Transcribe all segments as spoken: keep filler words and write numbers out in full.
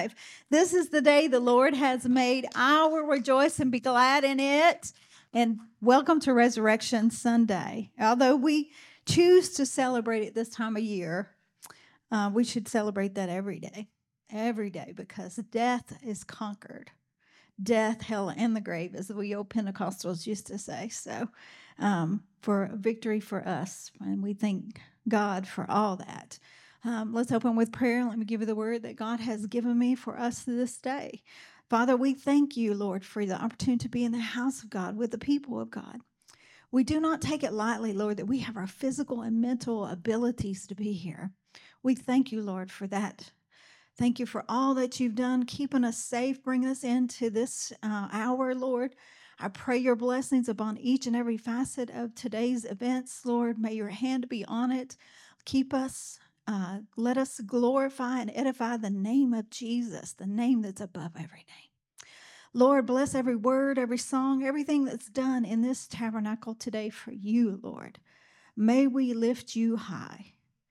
alive. This is the day the Lord has made. I will rejoice and be glad in it. And welcome to Resurrection Sunday. Although we choose to celebrate it this time of year, uh, we should celebrate that every day, every day, because death is conquered. Death, hell, and the grave, as we old Pentecostals used to say. So, um, for victory for us, and we thank God for all that. Um, let's open with prayer. Let me give you the word that God has given me for us this day. Father, we thank you, Lord, for the opportunity to be in the house of God with the people of God. We do not take it lightly, Lord, that we have our physical and mental abilities to be here. We thank you, Lord, for that. Thank you for all that you've done, keeping us safe, bringing us into this uh, hour, Lord. I pray your blessings upon each and every facet of today's events, Lord. May your hand be on it. Keep us, uh, let us glorify and edify the name of Jesus, the name that's above every name. Lord, bless every word, every song, everything that's done in this tabernacle today for you, Lord. May we lift you high.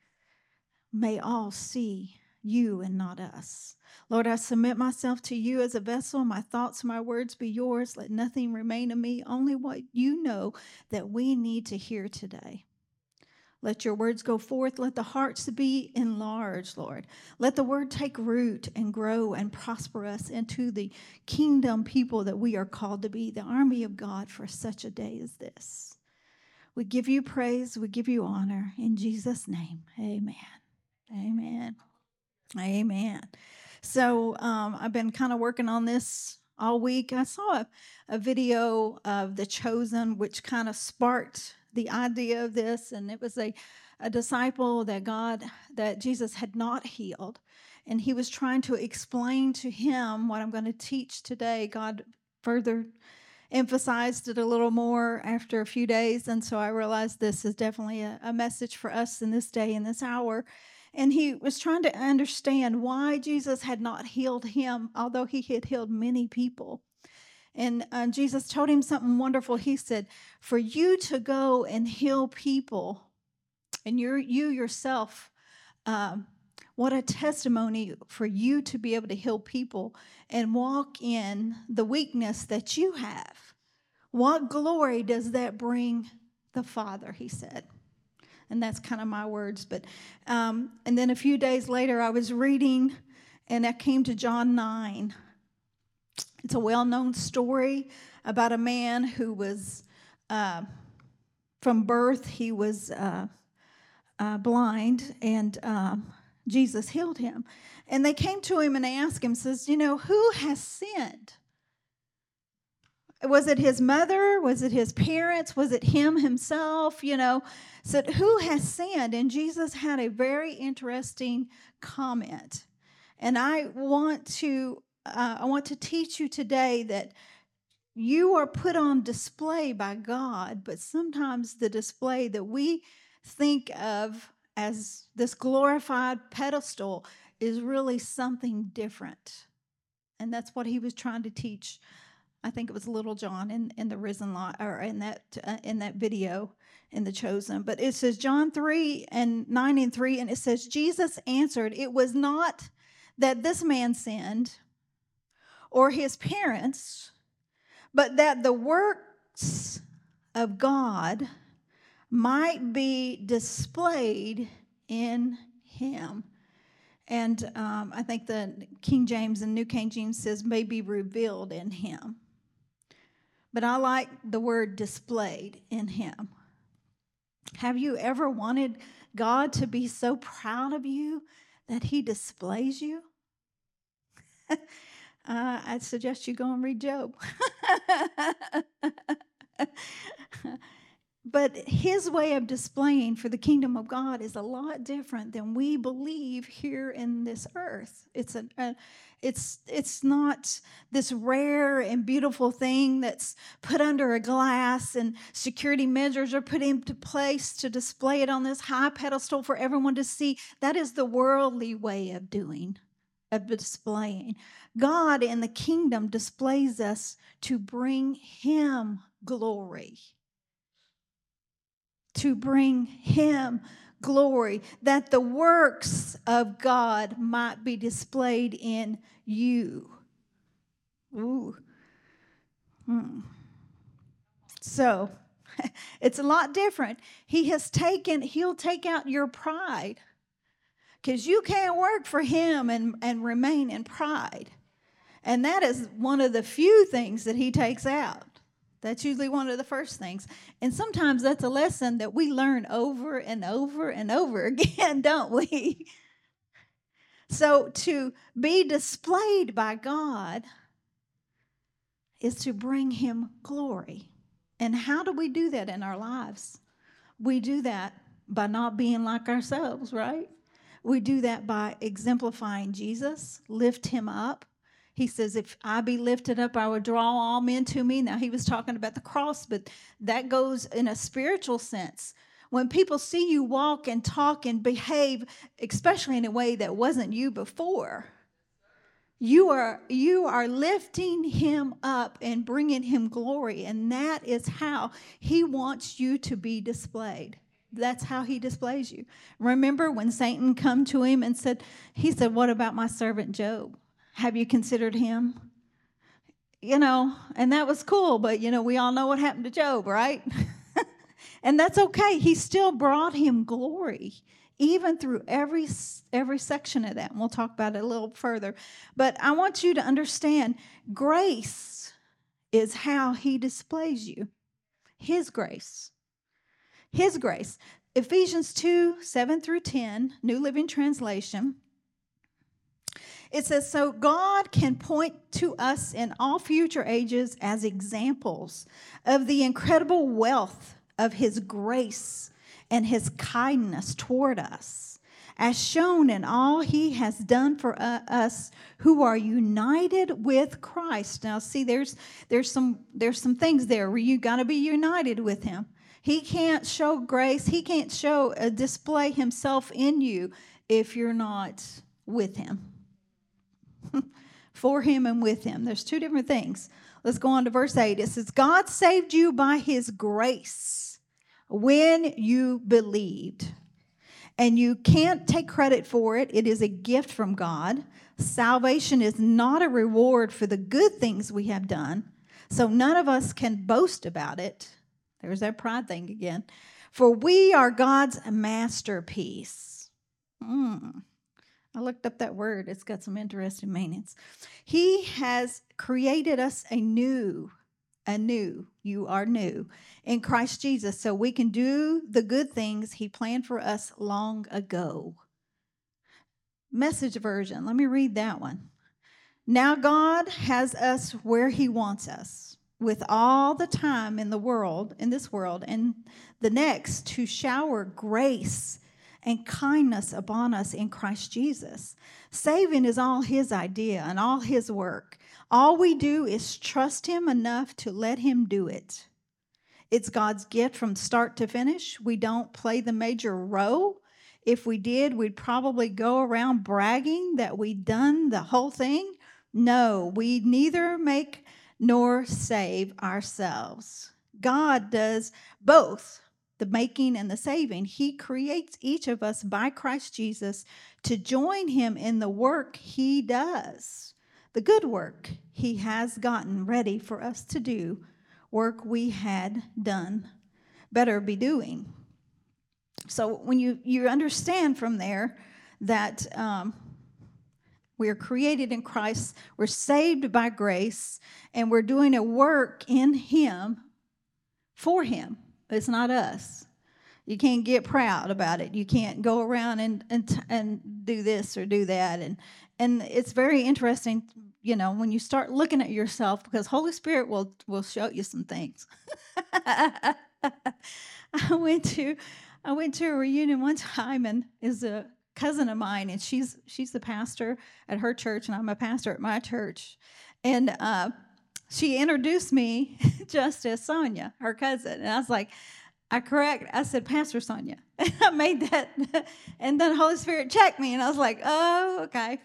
May all see you and not us. Lord, I submit myself to you as a vessel. My thoughts, my words be yours. Let nothing remain in me, only what you know that we need to hear today. Let your words go forth. Let the hearts be enlarged, Lord. Let the word take root and grow and prosper us into the kingdom people that we are called to be, the army of God for such a day as this. We give you praise. We give you honor. In Jesus' name, amen. Amen. Amen. So um, I've been kind of working on this all week. I saw a, a video of The Chosen, which kind of sparked the idea of this. And it was a, a disciple that God, that Jesus had not healed. And he was trying to explain to him what I'm going to teach today. God further emphasized it a little more after a few days. And so I realized this is definitely a, a message for us in this day, in this hour. And he was trying to understand why Jesus had not healed him, although he had healed many people. And uh, Jesus told him something wonderful. He said, for you to go and heal people, and you're, you yourself, um, what a testimony for you to be able to heal people and walk in the weakness that you have. What glory does that bring the Father, he said. And that's kind of my words. But um, and then a few days later, I was reading, and I came to John nine. It's a well-known story about a man who was, uh, from birth, he was uh, uh, blind, and um, Jesus healed him. And they came to him and they asked him, says, you know, who has sinned? Was it his mother? Was it his parents? Was it him himself? You know, said, who has sinned? And Jesus had a very interesting comment. And I want to, uh, I want to teach you today that you are put on display by God, but sometimes the display that we think of as this glorified pedestal is really something different. And that's what he was trying to teach. I think it was Little John in, in the risen light, or in that uh, in that video in The Chosen. But it says John three and nine and three, and it says Jesus answered, it was not that this man sinned or his parents, but that the works of God might be displayed in him. And um, I think the King James and New King James says may be revealed in him. But I like the word displayed in him. Have you ever wanted God to be so proud of you that he displays you? uh, I'd suggest you go and read Job. But his way of displaying for the kingdom of God is a lot different than we believe here in this earth. It's a, a it's it's not this rare and beautiful thing that's put under a glass and security measures are put into place to display it on this high pedestal for everyone to see. That is the worldly way of doing, of displaying. God in the kingdom displays us to bring him glory. to bring him glory, that the works of God might be displayed in you. Ooh. Hmm. So, it's a lot different. He has taken, he'll take out your pride, because you can't work for him and, and remain in pride. And that is one of the few things that he takes out. That's usually one of the first things. And sometimes that's a lesson that we learn over and over and over again, don't we? So to be displayed by God is to bring him glory. And how do we do that in our lives? We do that by not being like ourselves, right? We do that by exemplifying Jesus, lift him up. He says, if I be lifted up, I will draw all men to me. Now, he was talking about the cross, but that goes in a spiritual sense. When people see you walk and talk and behave, especially in a way that wasn't you before, you are, you are lifting him up and bringing him glory. And that is how he wants you to be displayed. That's how he displays you. Remember when Satan come to him and said, he said, what about my servant Job? Have you considered him? You know, and that was cool, but, you know, we all know what happened to Job, right? And that's okay. He still brought him glory, even through every, every section of that. And we'll talk about it a little further. But I want you to understand, grace is how he displays you. His grace. His grace. Ephesians two, seven through ten, New Living Translation. It says, so God can point to us in all future ages as examples of the incredible wealth of his grace and his kindness toward us, as shown in all he has done for uh, us who are united with Christ. Now, see, there's there's some there's some things there where you got to be united with him. He can't show grace. He can't show uh, display himself in you if you're not with him. For him and with him. There's two different things. Let's go on to verse eight. It says, God saved you by his grace when you believed. And you can't take credit for it. It is a gift from God. Salvation is not a reward for the good things we have done. So none of us can boast about it. There's that pride thing again. For we are God's masterpiece. Mm. I looked up that word. It's got some interesting meanings. He has created us anew, anew. You are new in Christ Jesus, so we can do the good things he planned for us long ago. Message version. Let me read that one. Now God has us where he wants us, with all the time in the world, in this world, and the next, to shower grace and kindness upon us in Christ Jesus. Saving is all his idea and all his work. All we do is trust him enough to let him do it. It's God's gift from start to finish. We don't play the major role. If we did, we'd probably go around bragging that we'd done the whole thing. No, we neither make nor save ourselves. God does both. The making and the saving. He creates each of us by Christ Jesus to join him in the work he does. The good work he has gotten ready for us to do. Work we had done, better be doing. So when you, you understand from there that um, we are created in Christ, we're saved by grace, and we're doing a work in him, for him. It's not us. You can't get proud about it. You can't go around and and and do this or do that. And and it's very interesting, you know, when you start looking at yourself, because Holy Spirit will will show you some things. I went to I went to a reunion one time, and is a cousin of mine, and she's she's the pastor at her church, and I'm a pastor at my church, and uh, she introduced me just as Sonia, her cousin. And I was like, I correct, I said, Pastor Sonia. And I made that. And then Holy Spirit checked me. And I was like, oh, okay.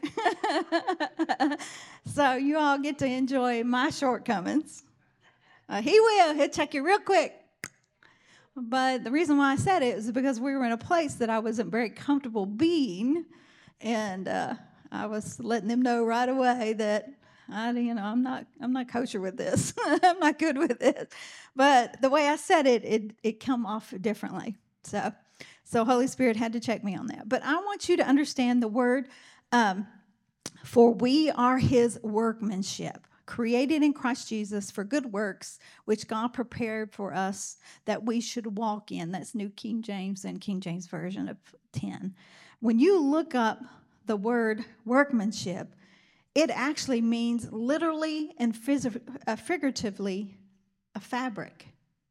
So you all get to enjoy my shortcomings. Uh, he will. He'll check you real quick. But the reason why I said it was because we were in a place that I wasn't very comfortable being, and uh, I was letting them know right away that I, you know, I'm not, I'm not kosher with this. I'm not good with this. But the way I said it, it, it come off differently. So, so Holy Spirit had to check me on that. But I want you to understand the word, um, for we are His workmanship, created in Christ Jesus for good works, which God prepared for us that we should walk in. That's New King James and King James Version of ten. When you look up the word workmanship, it actually means literally and phys- uh, figuratively a fabric.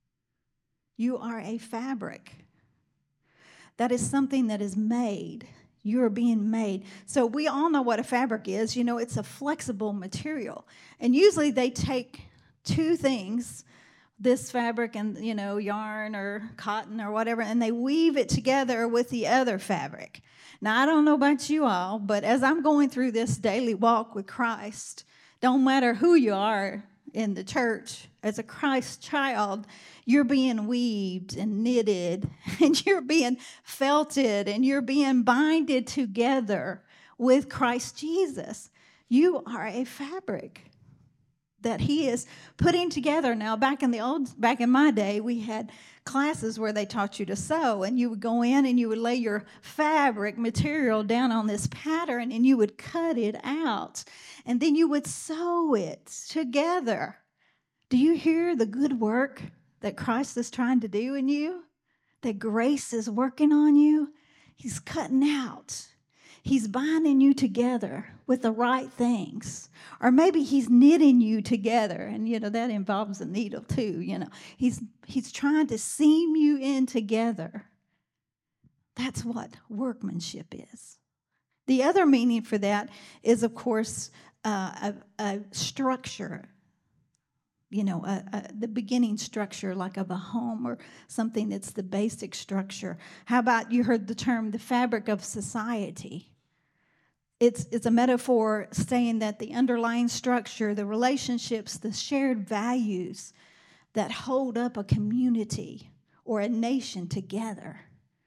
You are a fabric. That is something that is made. You are being made. So we all know what a fabric is. You know, it's a flexible material. And usually they take two things, this fabric and, you know, yarn or cotton or whatever, and they weave it together with the other fabric. Now, I don't know about you all, but as I'm going through this daily walk with Christ, don't matter who you are in the church, as a Christ child, you're being weaved and knitted, and you're being felted, and you're being binded together with Christ Jesus. You are a fabric that He is putting together. Now, back in the old, back in my day, we had classes where they taught you to sew, and you would go in and you would lay your fabric material down on this pattern, and you would cut it out, and then you would sew it together. Do you hear the good work that Christ is trying to do in you? That grace is working on you? He's cutting out. He's binding you together with the right things. Or maybe He's knitting you together. And, you know, that involves a needle too, you know. He's, he's trying to seam you in together. That's what workmanship is. The other meaning for that is, of course, uh, a, a structure. You know, a, a, the beginning structure like of a home or something that's the basic structure. How about you heard the term the fabric of society? It's, it's a metaphor saying that the underlying structure, the relationships, the shared values that hold up a community or a nation together.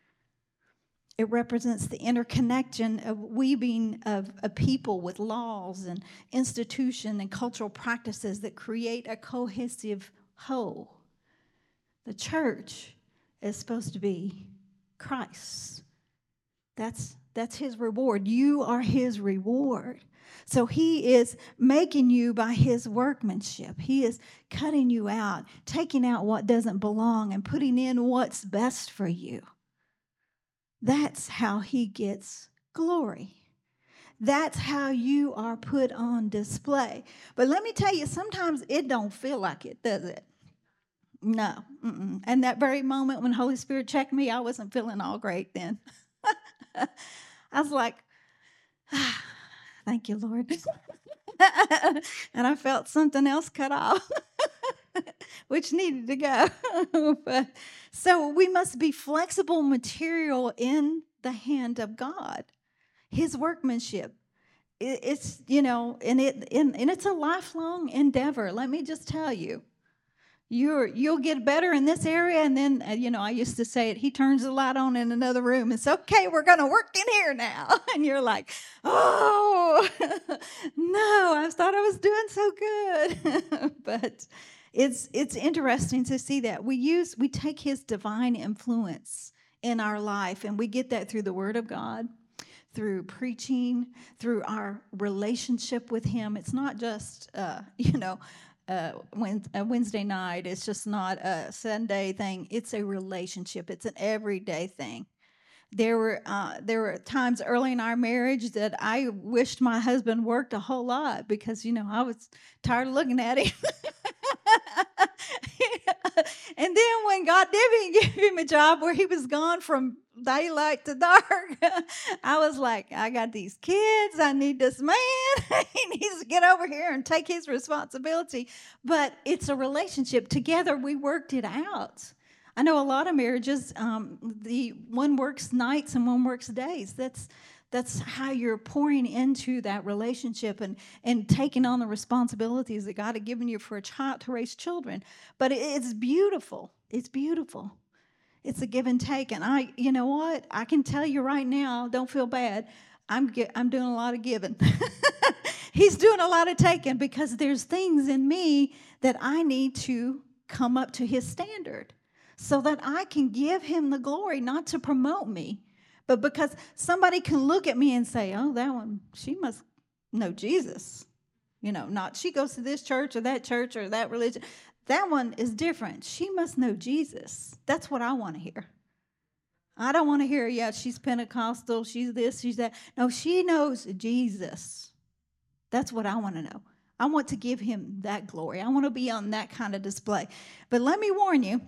It represents the interconnection of weaving of a people with laws and institution and cultural practices that create a cohesive whole. The church is supposed to be Christ. That's, that's His reward. You are His reward. So He is making you by His workmanship. He is cutting you out, taking out what doesn't belong and putting in what's best for you. That's how He gets glory. That's how you are put on display. But let me tell you, sometimes it don't feel like it, does it? No. Mm-mm. And that very moment when Holy Spirit checked me, I wasn't feeling all great then. I was like, ah, thank you, Lord. And I felt something else cut off, which needed to go. But, so we must be flexible material in the hand of God, His workmanship. It, it's, you know, and it and, and it's a lifelong endeavor. Let me just tell you. You're, you'll get better in this area, and then, uh, you know, I used to say it, He turns the light on in another room. It's okay, we're going to work in here now. And you're like, oh, no, I thought I was doing so good. But it's it's interesting to see that. We use, we take His divine influence in our life, and we get that through the Word of God, through preaching, through our relationship with Him. It's not just, uh, you know, Uh, a Wednesday night. It's just not a Sunday thing. It's a relationship. It's an everyday thing. There were uh, there were times early in our marriage that I wished my husband worked a whole lot because, you know, I was tired of looking at him. And then when God did give him a job where he was gone from daylight to dark, I was like, I got these kids. I need this man. He needs to get over here and take his responsibility. But it's a relationship. Together, we worked it out. I know a lot of marriages, um, the one works nights and one works days. That's that's how you're pouring into that relationship and, and taking on the responsibilities that God had given you for a child to raise children. But it's beautiful. It's beautiful. It's a give and take. And I, you know what? I can tell you right now, don't feel bad. I'm ge- I'm doing a lot of giving. He's doing a lot of taking because there's things in me that I need to come up to his standard so that I can give him the glory, not to promote me, but because somebody can look at me and say, oh, that one, she must know Jesus. You know, not she goes to this church or that church or that religion. That one is different. She must know Jesus. That's what I want to hear. I don't want to hear, yeah, she's Pentecostal, she's this, she's that. No, she knows Jesus. That's what I want to know. I want to give him that glory. I want to be on that kind of display. But let me warn you,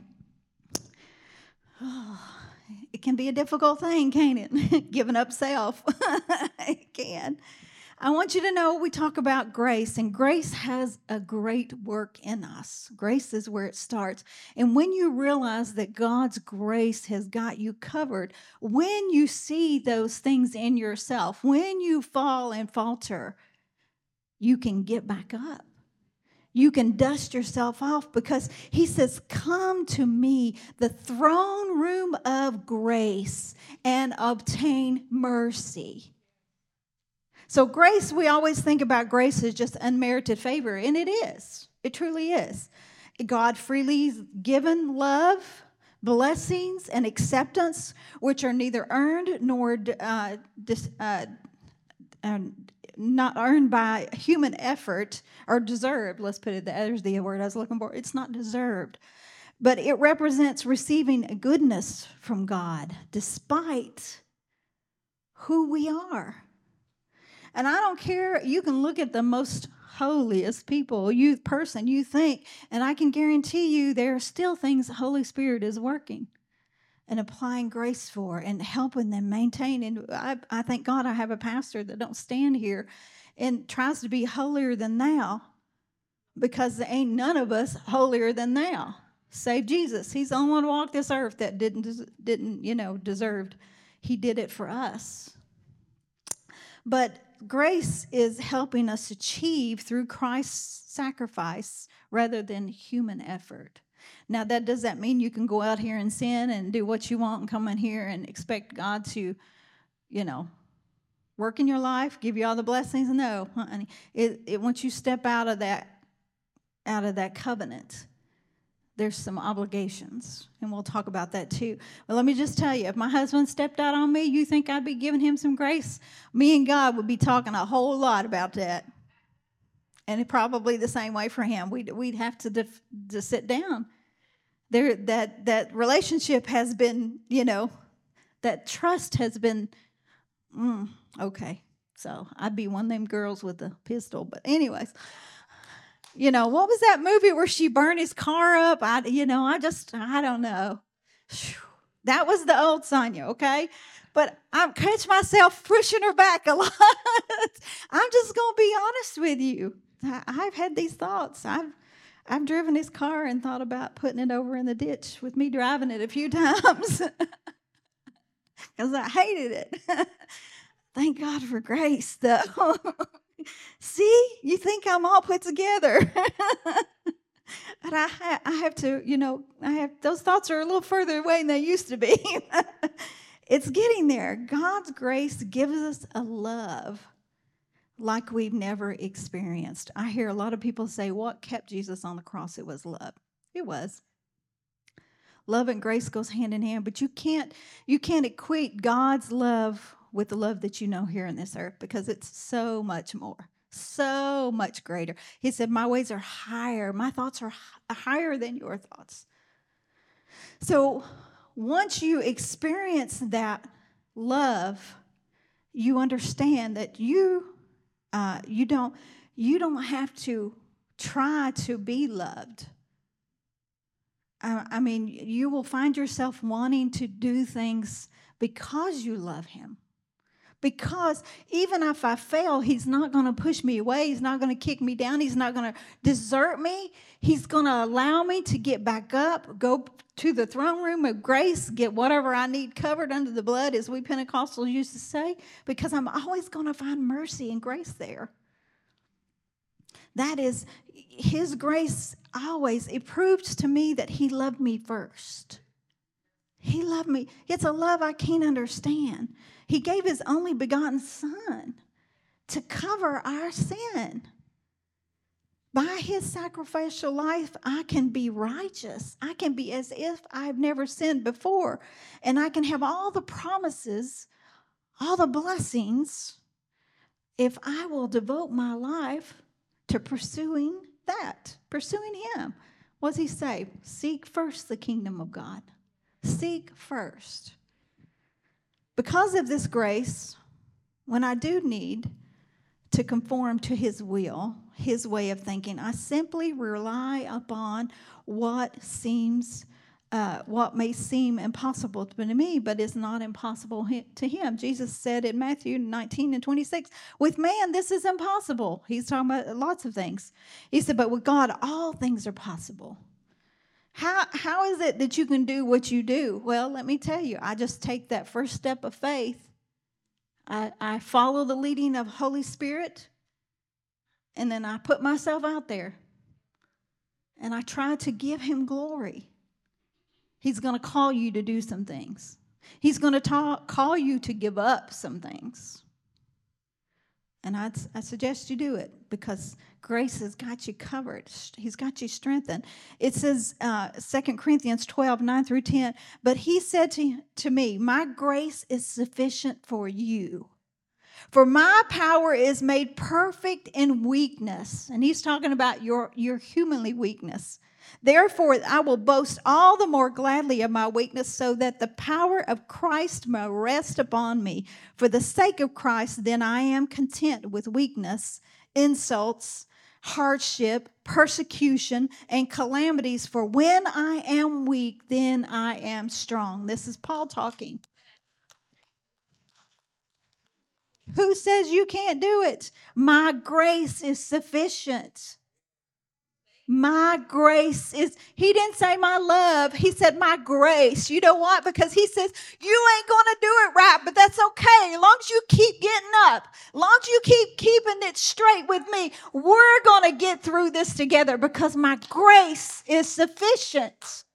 oh, it can be a difficult thing, can't it? Giving up self. It can. I want you to know we talk about grace, and grace has a great work in us. Grace is where it starts. And when you realize that God's grace has got you covered, when you see those things in yourself, when you fall and falter, you can get back up. You can dust yourself off because he says, come to me, the throne room of grace, and obtain mercy. So grace, we always think about grace as just unmerited favor, and it is. It truly is. God freely given love, blessings, and acceptance, which are neither earned nor uh, dis, uh, uh, not earned by human effort or deserved. Let's put it, there's the word I was looking for. It's not deserved. But it represents receiving goodness from God despite who we are. And I don't care, you can look at the most holiest people, you person you think, and I can guarantee you there are still things the Holy Spirit is working and applying grace for and helping them maintain. And I, I thank God I have a pastor that don't stand here and tries to be holier than thou, because there ain't none of us holier than thou, save Jesus. He's the only one who walked this earth that didn't, didn't, you know, deserved. He did it for us. But grace is helping us achieve through Christ's sacrifice rather than human effort. Now, that does that mean you can go out here and sin and do what you want and come in here and expect God to, you know, work in your life, give you all the blessings? No, honey. It, it once you step out of that, out of that covenant, there's some obligations, and we'll talk about that too. But let me just tell you, if my husband stepped out on me, you think I'd be giving him some grace? Me and God would be talking a whole lot about that. And it probably the same way for him. We'd, we'd have to, def, to sit down. There, that, that relationship has been, you know, that trust has been, mm, okay. So I'd be one of them girls with a pistol. But anyways, you know, what was that movie where she burned his car up? I, you know, I just, I don't know. Whew. That was the old Sonia, okay? But I catch myself pushing her back a lot. I'm just going to be honest with you. I, I've had these thoughts. I've, I've driven his car and thought about putting it over in the ditch with me driving it a few times because I hated it. Thank God for grace, though. See, you think I'm all put together. But I, ha- I have to, you know, I have those thoughts are a little further away than they used to be. It's getting there. God's grace gives us a love like we've never experienced. I hear a lot of people say, what kept Jesus on the cross? It was love. It was. Love and grace goes hand in hand, but you can't, you can't equate God's love with the love that you know here on this earth, because it's so much more, so much greater. He said, my ways are higher. My thoughts are higher than your thoughts. So once you experience that love, you understand that you uh, you don't you don't have to try to be loved. I, I mean, you will find yourself wanting to do things because you love him. Because even if I fail, he's not going to push me away. He's not going to kick me down. He's not going to desert me. He's going to allow me to get back up, go to the throne room of grace, get whatever I need covered under the blood, as we Pentecostals used to say, because I'm always going to find mercy and grace there. That is his grace always. It proves to me that he loved me first. He loved me. It's a love I can't understand. He gave his only begotten Son to cover our sin. By his sacrificial life, I can be righteous. I can be as if I've never sinned before. And I can have all the promises, all the blessings, if I will devote my life to pursuing that, pursuing him. What does he say? Seek first the kingdom of God. Seek first. Because of this grace, when I do need to conform to his will, his way of thinking, I simply rely upon what seems, uh, what may seem impossible to me, but is not impossible to him. Jesus said in Matthew nineteen and twenty-six, with man, this is impossible. He's talking about lots of things. He said, but with God, all things are possible. How how is it that you can do what you do? Well, let me tell you, I just take that first step of faith. I, I follow the leading of Holy Spirit, and then I put myself out there, and I try to give him glory. He's going to call you to do some things. He's going to talk, call you to give up some things. And I, I suggest you do it because grace has got you covered. He's got you strengthened. It says, uh, Second Corinthians twelve, nine through ten, but he said to, to me, my grace is sufficient for you. For my power is made perfect in weakness. And he's talking about your, your humanly weakness. Therefore, I will boast all the more gladly of my weakness so that the power of Christ may rest upon me. For the sake of Christ, then I am content with weakness, insults, hardship, persecution, and calamities. For when I am weak, then I am strong. This is Paul talking. Who says you can't do it? My grace is sufficient. My grace is, he didn't say my love. He said my grace. You know what? Because he says, you ain't going to do it right, but that's okay. As long as you keep getting up, as long as you keep keeping it straight with me, we're going to get through this together because my grace is sufficient.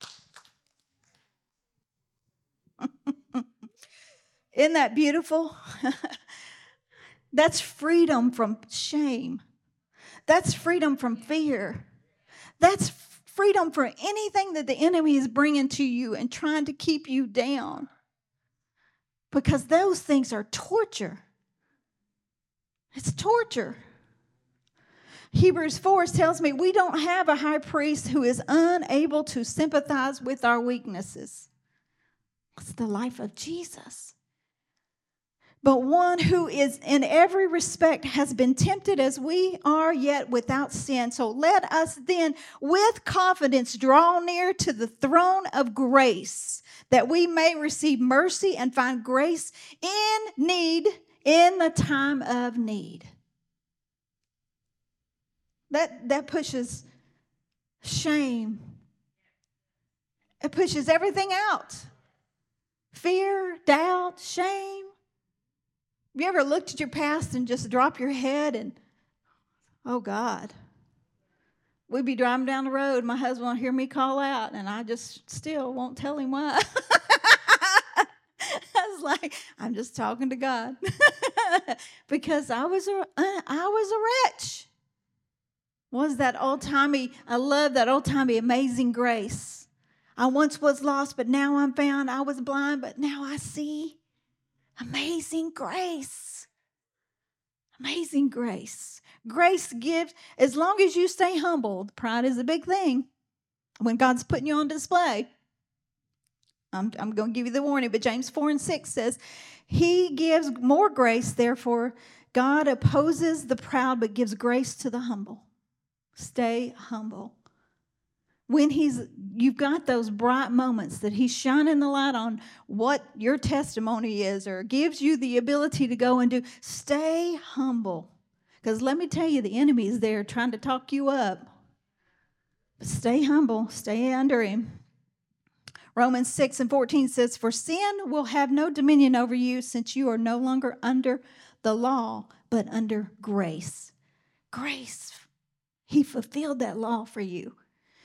Isn't that beautiful? That's freedom from shame. That's freedom from fear. That's freedom for anything that the enemy is bringing to you and trying to keep you down. Because those things are torture. It's torture. Hebrews four tells me we don't have a high priest who is unable to sympathize with our weaknesses. It's the life of Jesus. But one who is in every respect has been tempted as we are, yet without sin. So let us then with confidence draw near to the throne of grace, that we may receive mercy and find grace in need in the time of need. That, that pushes shame. It pushes everything out. Fear, doubt, shame. Have you ever looked at your past and just drop your head and, oh, God. We'd be driving down the road. My husband will hear me call out, and I just still won't tell him why. I was like, I'm just talking to God. Because I was a, I was a wretch. Was that old-timey, I love that old-timey Amazing Grace. I once was lost, but now I'm found. I was blind, but now I see. Amazing grace. Amazing grace. Grace gives, as long as you stay humble, pride is a big thing. When God's putting you on display, I'm, I'm going to give you the warning, but James four and six says, he gives more grace, therefore God opposes the proud, but gives grace to the humble. Stay humble. When he's, you've got those bright moments that he's shining the light on what your testimony is or gives you the ability to go and do, stay humble. Because let me tell you, the enemy is there trying to talk you up. But stay humble. Stay under him. Romans six and fourteen says, for sin will have no dominion over you since you are no longer under the law, but under grace. Grace. He fulfilled that law for you.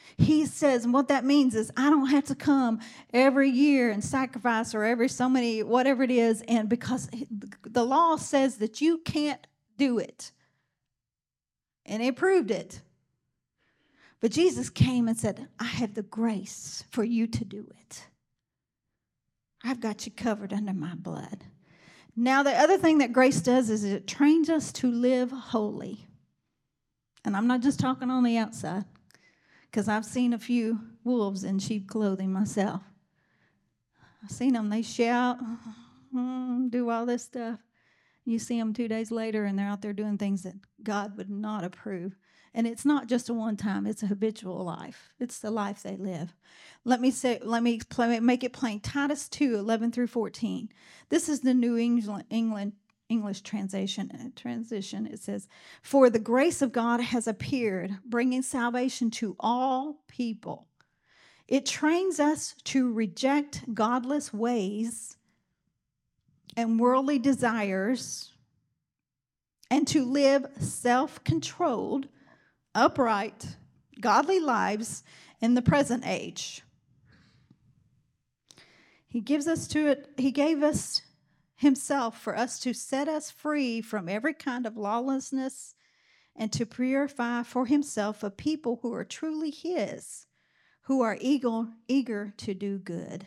He says, and what that means is I don't have to come every year and sacrifice or every so many, whatever it is, and because the law says that you can't do it. And it proved it. But Jesus came and said, I have the grace for you to do it. I've got you covered under my blood. Now, the other thing that grace does is it trains us to live holy. And I'm not just talking on the outside, because I've seen a few wolves in sheep clothing myself. I've seen them. They shout, do all this stuff. You see them two days later, and they're out there doing things that God would not approve. And it's not just a one time, it's a habitual life. It's the life they live. Let me say, let me make it plain. Titus two, eleven through fourteen. This is the New England, England English translation. Transition. It says, "For the grace of God has appeared, bringing salvation to all people. It trains us to reject godless ways and worldly desires, and to live self-controlled, upright, godly lives in the present age." He gives us to it, he gave us himself for us to set us free from every kind of lawlessness and to purify for himself a people who are truly his, who are eager, eager to do good.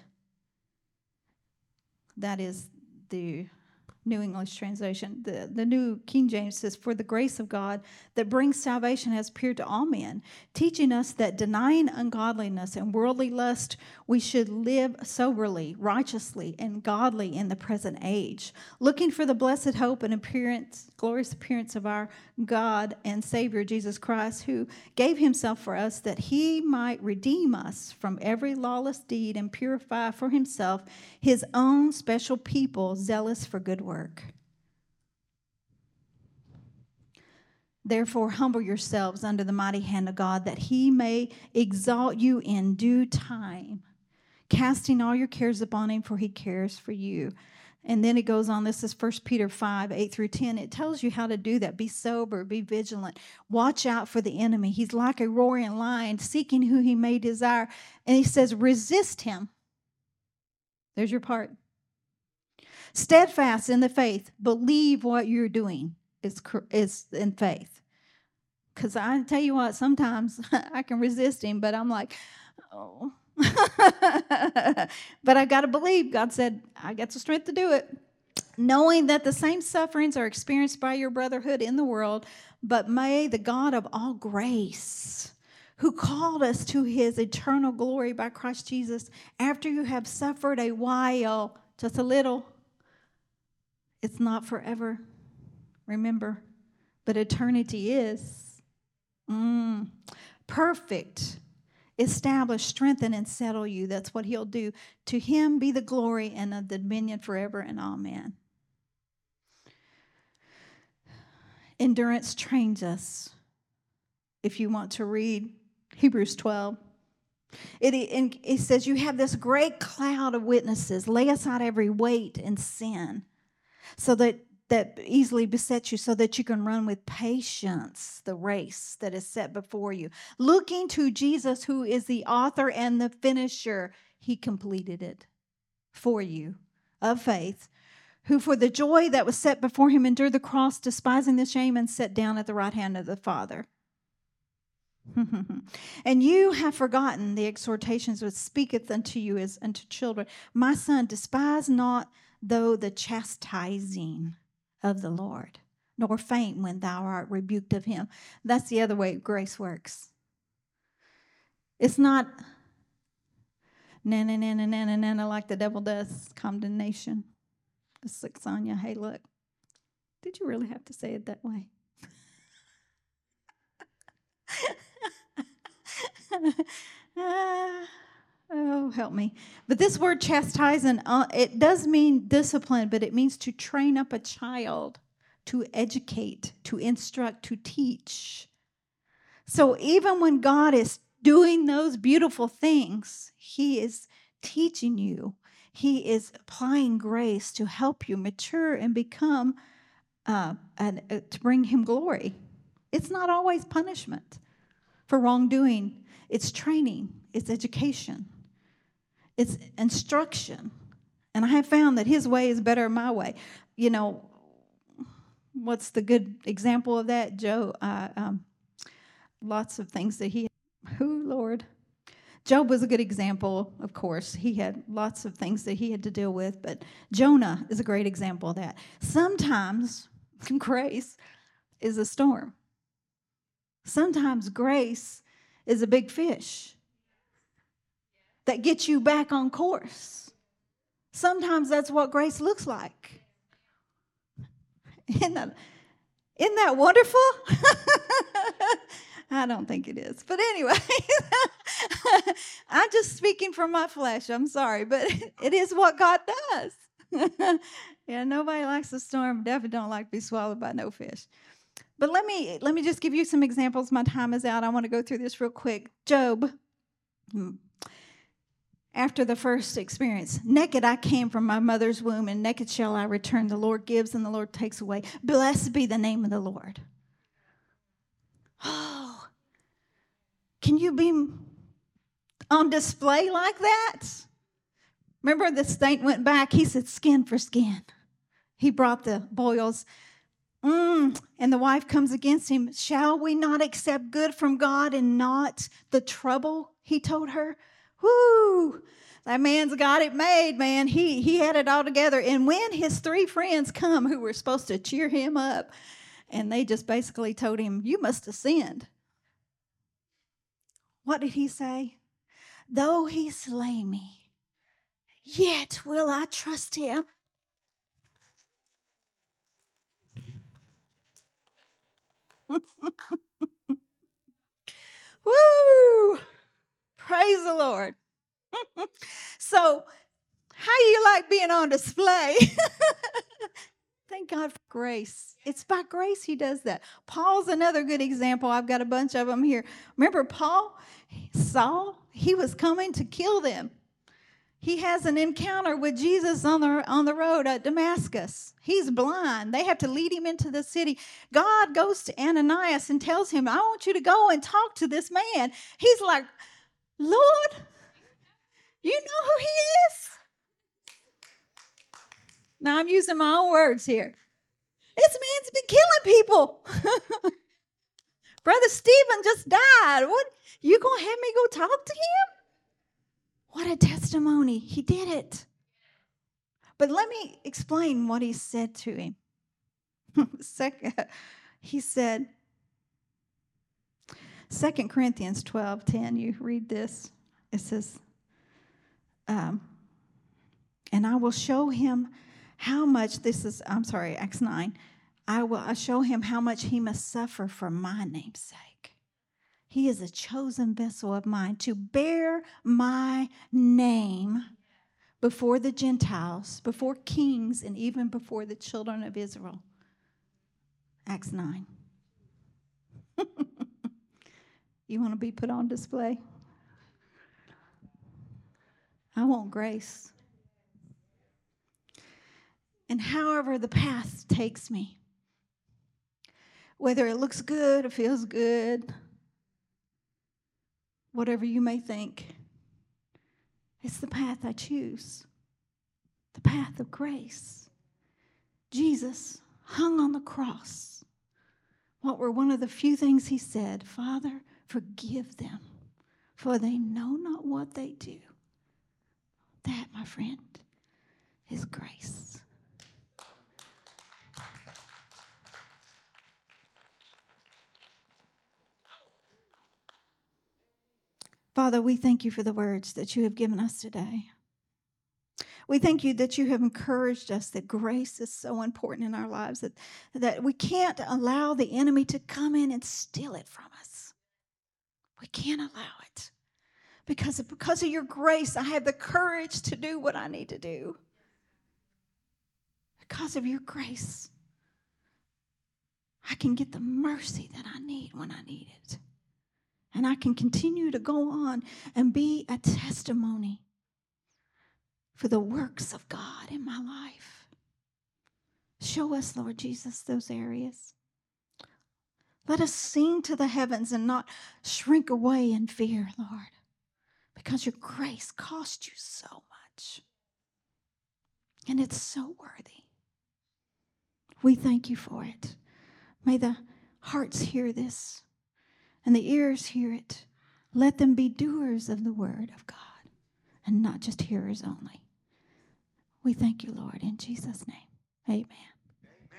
That is the New English translation. The, the New King James says, "For the grace of God that brings salvation has appeared to all men, teaching us that denying ungodliness and worldly lust, we should live soberly, righteously, and godly in the present age, looking for the blessed hope and appearance, glorious appearance of our God and Savior Jesus Christ, who gave himself for us that he might redeem us from every lawless deed and purify for himself his own special people, zealous for good work. Therefore, humble yourselves under the mighty hand of God, that he may exalt you in due time, casting all your cares upon him, for he cares for you." And then it goes on. This is First Peter five, eight through ten. It tells you how to do that. Be sober, be vigilant. Watch out for the enemy. He's like a roaring lion, seeking who he may desire. And he says, resist him. There's your part. Steadfast in the faith. Believe what you're doing is, is in faith. Because I tell you what, sometimes I can resist him, but I'm like, oh. But I got to believe. God said, I got the strength to do it. Knowing that the same sufferings are experienced by your brotherhood in the world, but may the God of all grace, who called us to his eternal glory by Christ Jesus, after you have suffered a while, just a little, it's not forever, remember, but eternity is. Mm. Perfect. Establish, strengthen, and settle you. That's what he'll do. To him be the glory and the dominion forever and amen. Endurance trains us. If you want to read Hebrews twelve, it, it, it says, you have this great cloud of witnesses. Lay aside every weight and sin so that that easily besets you, so that you can run with patience the race that is set before you. Looking to Jesus, who is the author and the finisher. He completed it for you of faith, who for the joy that was set before him endured the cross, despising the shame, and sat down at the right hand of the Father. And you have forgotten the exhortations which speaketh unto you as unto children. My son, despise not though the chastising of the Lord, nor faint when thou art rebuked of him. That's the other way grace works. It's not na na na na na na na like the devil does, condemnation. It slicks on you. Hey, look, did you really have to say it that way? uh, Oh, help me. But this word chastising, uh, it does mean discipline, but it means to train up a child, to educate, to instruct, to teach. So even when God is doing those beautiful things, he is teaching you. He is applying grace to help you mature and become, uh, and, uh, to bring him glory. It's not always punishment. for wrongdoing. It's training. It's education. It's instruction. And I have found that his way is better than my way. You know, what's the good example of that? Joe, uh, um, lots of things that he, who, Lord? Job was a good example, of course. He had lots of things that he had to deal with, but Jonah is a great example of that. Sometimes grace is a storm. Sometimes grace is a big fish that gets you back on course. Sometimes that's what grace looks like. Isn't that, isn't that wonderful? I don't think it is. But anyway, I'm just speaking from my flesh. I'm sorry, but it is what God does. Yeah, nobody likes a storm. Definitely don't like to be swallowed by no fish. But let me let me just give you some examples. My time is out. I want to go through this real quick. Job, after the first experience, naked I came from my mother's womb, and naked shall I return. The Lord gives and the Lord takes away. Blessed be the name of the Lord. Oh, can you be on display like that? Remember, the saint went back. He said, skin for skin. He brought the boils. Mm, and the wife comes against him. Shall we not accept good from God and not the trouble? He told her. Whoo! That man's got it made, man. He, he had it all together. And when his three friends come who were supposed to cheer him up, and they just basically told him, you must have sinned. What did he say? Though he slay me, yet will I trust him. Woo! Praise the Lord. So, how do you like being on display? Thank God for grace. It's by grace he does that. Paul's another good example. I've got a bunch of them here. Remember Paul? Saul? He was coming to kill them. He has an encounter with Jesus on the, on the road at Damascus. He's blind. They have to lead him into the city. God goes to Ananias and tells him, I want you to go and talk to this man. He's like, Lord, you know who he is? Now I'm using my own words here. This man's been killing people. Brother Stephen just died. What? You gonna have me go talk to him? What a testimony. He did it. But let me explain what he said to him. Second, he said, Second Corinthians twelve ten, you read this. It says, um, and I will show him how much, this is, I'm sorry, Acts nine, I will I'll show him how much he must suffer for my name's sake. He is a chosen vessel of mine to bear my name before the Gentiles, before kings, and even before the children of Israel. Acts nine. You want to be put on display? I want grace. And however the path takes me, whether it looks good or feels good, whatever you may think, it's the path I choose, the path of grace. Jesus hung on the cross. What were one of the few things he said? Father, forgive them, for they know not what they do. That, my friend, is grace. Father, we thank you for the words that you have given us today. We thank you that you have encouraged us that grace is so important in our lives, that, that we can't allow the enemy to come in and steal it from us. We can't allow it. Because, because of your grace, I have the courage to do what I need to do. Because of your grace, I can get the mercy that I need when I need it. And I can continue to go on and be a testimony for the works of God in my life. Show us, Lord Jesus, those areas. Let us sing to the heavens and not shrink away in fear, Lord, because your grace cost you so much. And it's so worthy. We thank you for it. May the hearts hear this and the ears hear it. Let them be doers of the word of God and not just hearers only. We thank you, Lord, in Jesus' name. Amen.